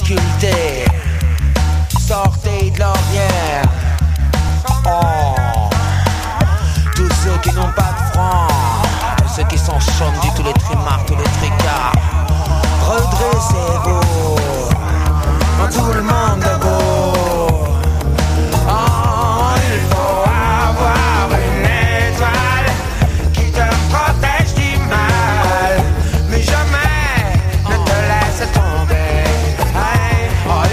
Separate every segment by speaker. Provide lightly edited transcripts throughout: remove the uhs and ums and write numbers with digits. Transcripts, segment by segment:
Speaker 1: difficultés. Sortez de l'ornière. Oh, tous ceux qui n'ont pas de francs, ceux qui sont chômes du tous les trimards, tous les tricards. Redressez-vous, tout le monde debout. Oh, il faut avoir une étoile qui te protège du mal, mais jamais ne te laisse tomber. Oh,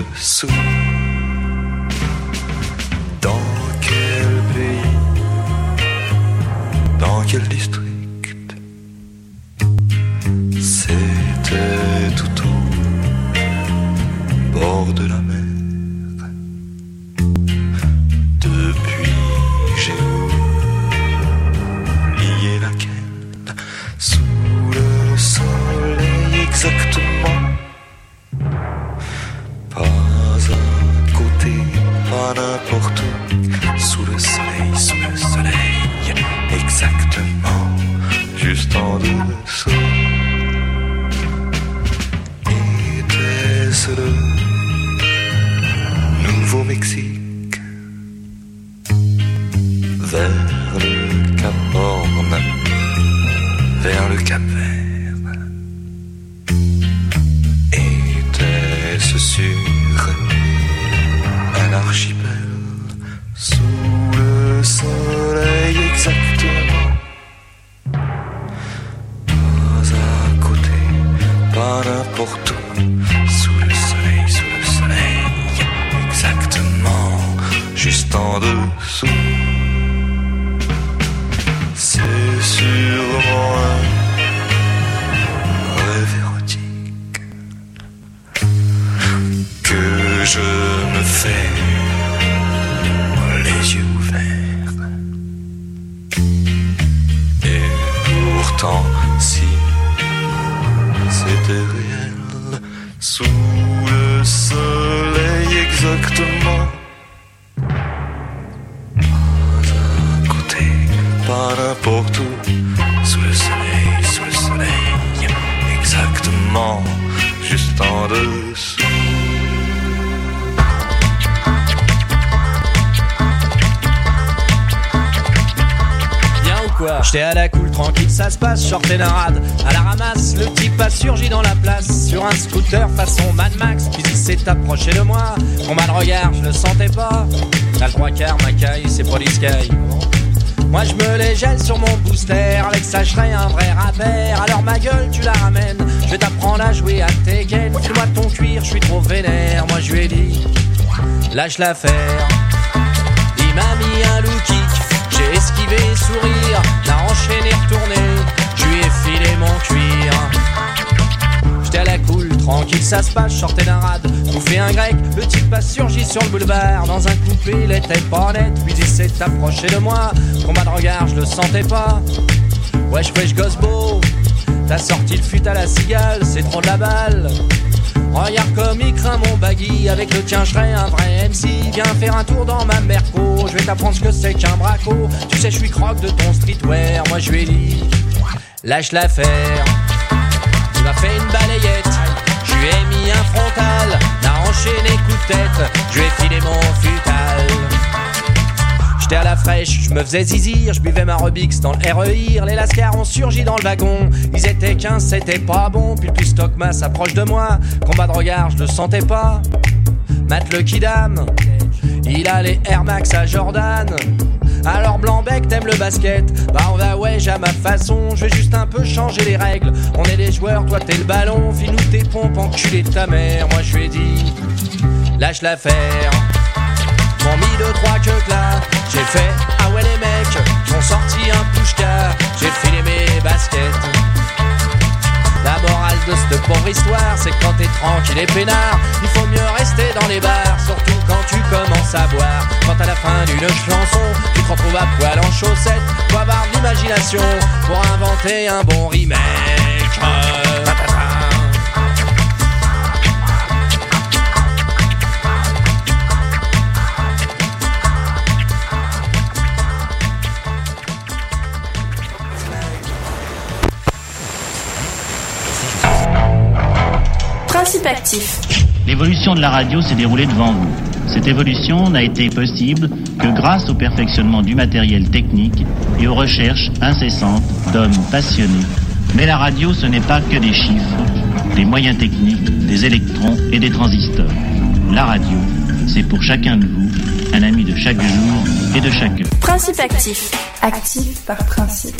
Speaker 2: dessous. Dans quel pays, dans quel district? C'était tout au bord de la mer. Depuis j'ai oublié laquelle, sous le soleil exactement. Pas à côté, pas n'importe où, sous le soleil, exactement, juste en dessous. Était-ce le Nouveau-Mexique, vers le Cap Horn, vers le Cap Vert? Était-ce sur un archipel, sous le soleil exactement? Pas à côté, pas n'importe où, sous le soleil, exactement, juste en dessous. C'est sûrement un rêve érotique que je me fais les yeux ouverts. Et pourtant, si c'était réel, sous le soleil exactement, pas à côté, pas n'importe où, sous le soleil, exactement, juste en dessous.
Speaker 3: J'étais à la cool, tranquille, ça se passe, sortais d'un rad. À la ramasse, le type a surgi dans la place, sur un scooter façon Mad Max. Puis il s'est approché de moi, mon mal regard, je le sentais pas. T'as le trois quarts, ma caille, c'est Police Sky. Moi je me les gèle sur mon booster, avec ça je serais un vrai rappeur. Alors ma gueule tu la ramènes, je vais t'apprendre à jouer à Tekken. File-moi ton cuir, je suis trop vénère. Moi je lui ai dit, lâche l'affaire. Il m'a mis un low kick, j'ai esquivé sourire, l'a enchaîné retourné, je lui ai filé mon cuir. J'étais à la cool, tranquille, ça se passe, je sortais d'un rad, bouffé un grec, le type a surgi sur le boulevard. Dans un coupé, il était pas net, puis il s'est approché de moi. Combat de regard, je le sentais pas. Wesh wesh gosse beau, t'as sorti le fut à la cigale, c'est trop de la balle. Regarde comme il craint mon baggy, avec le tien je serais un vrai MC. Viens faire un tour dans ma Merco, je vais t'apprendre ce que c'est qu'un braco. Tu sais je suis croque de ton streetwear, moi je lui ai dit, lâche l'affaire. Il m'a fait une balayette, je lui ai mis un frontal, l'a enchaîné coup de tête, je lui ai filé mon futal. J'étais à la fraîche, je me faisais zizir, je buvais ma Rubix dans le REIR. Les lascars ont surgi dans le wagon, ils étaient 15, c'était pas bon. Puis le plus stockma s'approche de moi, combat de regard, je le sentais pas. Matt le Kidam, il a les Air Max à Jordan. Alors Blanc-Bec, t'aimes le basket? Bah on va ouais, à ma façon, je vais juste un peu changer les règles. On est des joueurs, toi t'es le ballon, file-nous tes pompes, enculé de ta mère. Moi je lui ai dit, lâche l'affaire. M'ont mis 2-3 que là, j'ai fait, ah ouais les mecs, m'ont sorti un pushka, j'ai filé mes baskets. La morale de cette pauvre histoire, c'est que quand t'es tranquille et peinard, il faut mieux rester dans les bars, surtout quand tu commences à boire. Quand à la fin d'une chanson, tu te retrouves à poil en chaussettes, faut avoir de l'imagination pour inventer un bon remake.
Speaker 4: Principe actif.
Speaker 5: L'évolution de la radio s'est déroulée devant vous. Cette évolution n'a été possible que grâce au perfectionnement du matériel technique et aux recherches incessantes d'hommes passionnés. Mais la radio, ce n'est pas que des chiffres, des moyens techniques, des électrons et des transistors. La radio, c'est pour chacun de vous un ami de chaque jour et de chaque heure.
Speaker 4: Principe actif. Actif par principe.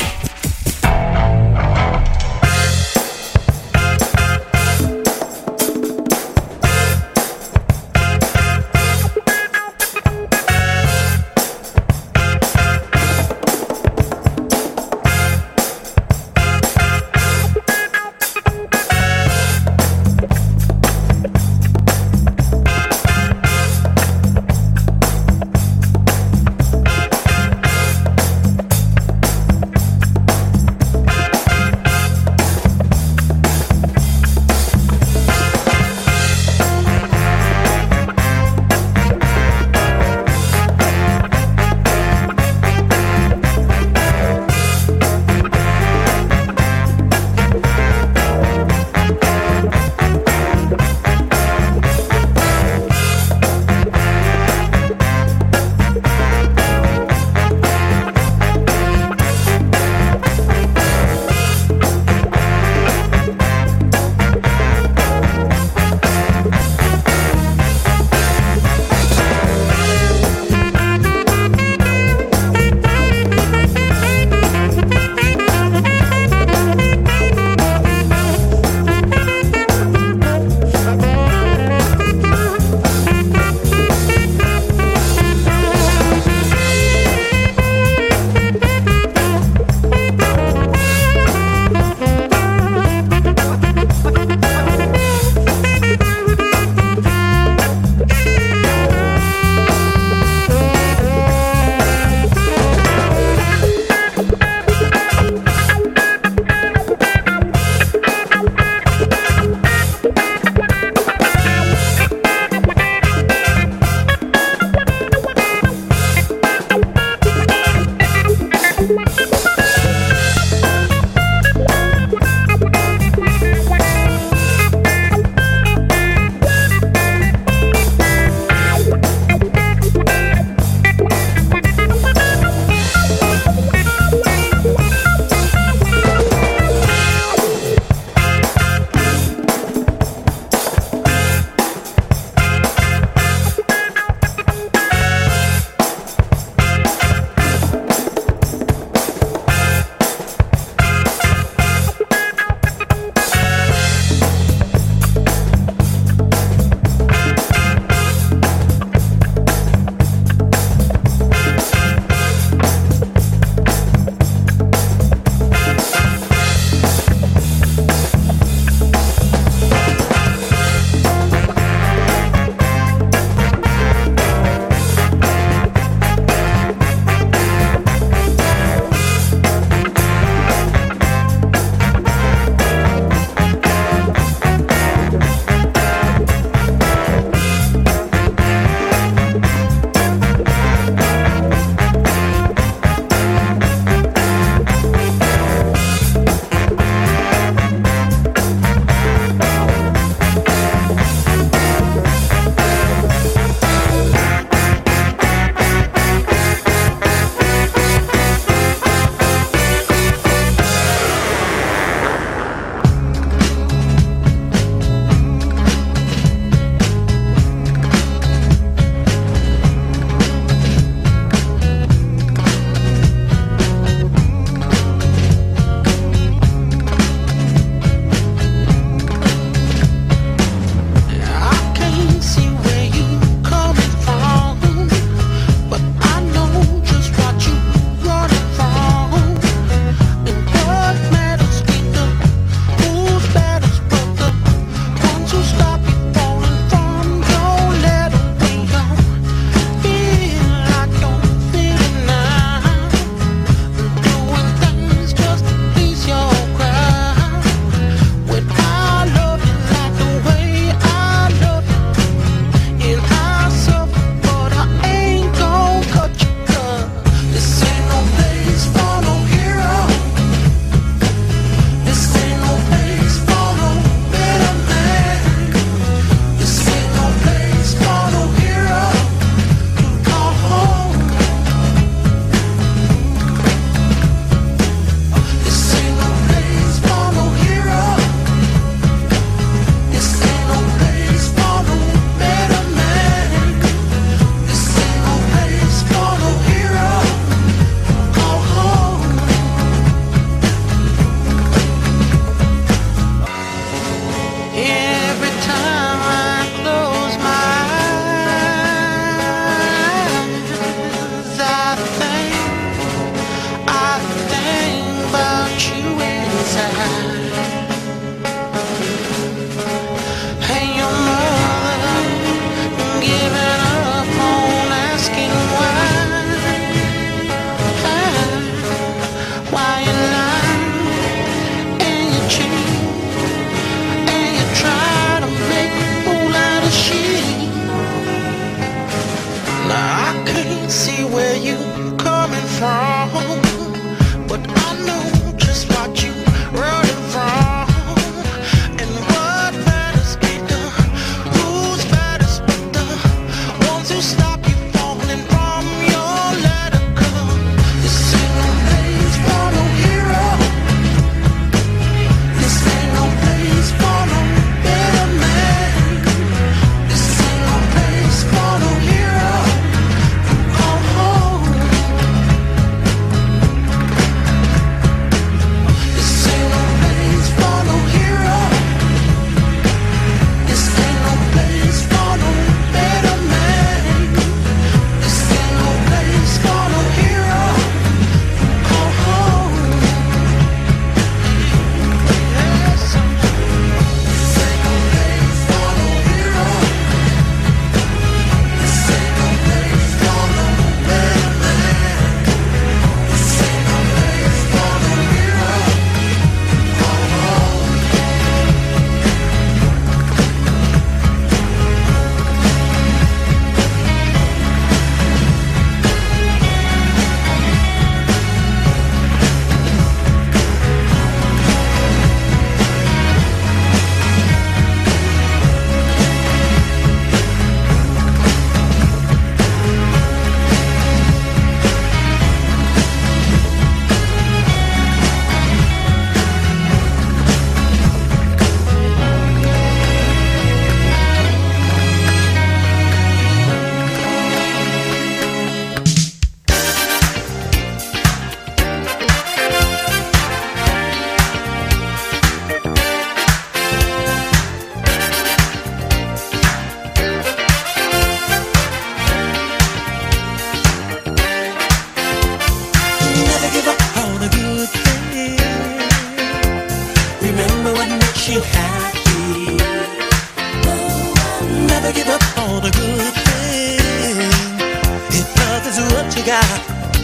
Speaker 6: got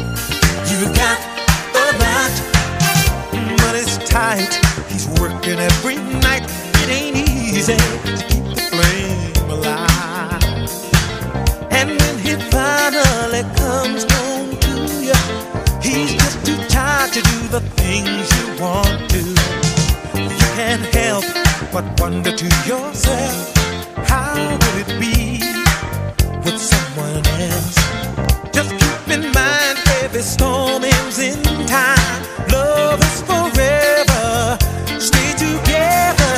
Speaker 6: a lot. Money's tight, he's working every night. It ain't easy to keep the flame alive. And when he finally comes home to you, he's just too tired to do the things you want to. You can't help but wonder to yourself, how would it be with someone else? Just keep in mind, every storm ends in time. Love is forever. Stay together.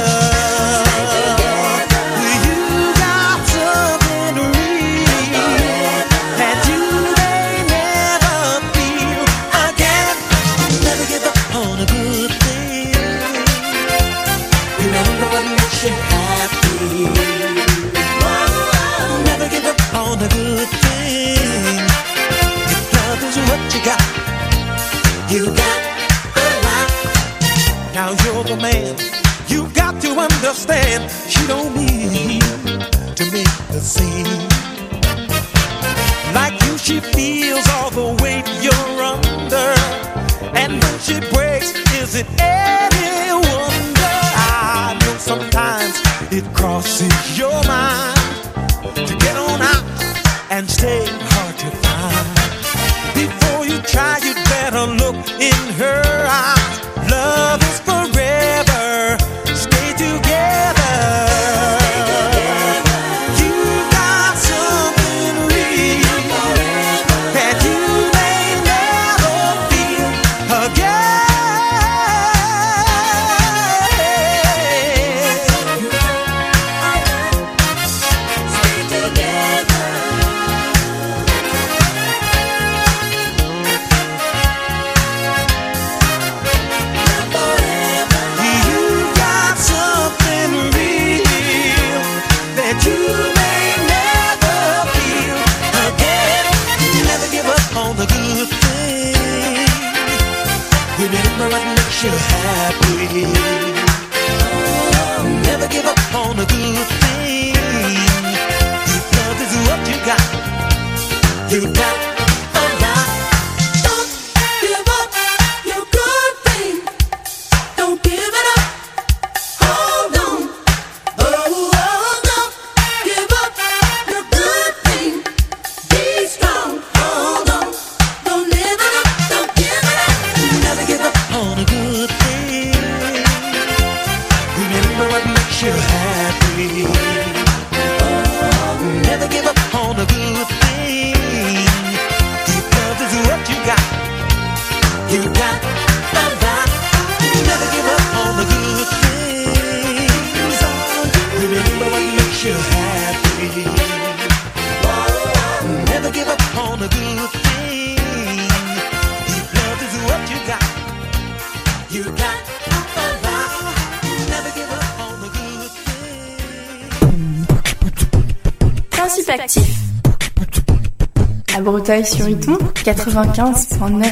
Speaker 6: You got something real that you may never feel again. Never give up on a good thing. Remember what makes you happy. Never give up on a good thing. If love is what you got a lot. Now you're the man, you got to understand, she don't mean to make the scene. Like you, she feels all the weight you're under, and when she breaks, is it any wonder? I know sometimes it crosses your mind to get on out and stay hard to find. Before you try, you'd better look in her eyes. Love is forever. Stay together. You got something real that you may never feel again. Stay together. Remember what makes you happy. Never give up on a good thing. If love is what you got a lot.
Speaker 7: Don't give up your good thing. Don't give it up. Hold on. Oh, don't give up your good thing. Be strong. Hold on. Don't live it up. Don't give it up.
Speaker 6: Never give up on a good thing. Remember what makes you happy. Never give up on a good thing. If love is what you got a lot. Never give up on a good thing. Remember what makes you happy. Never give up on a good thing. If love is what you got a lot. Never give up on a good thing.
Speaker 4: Principe actif. À Breteuil-sur-Iton, 95.9.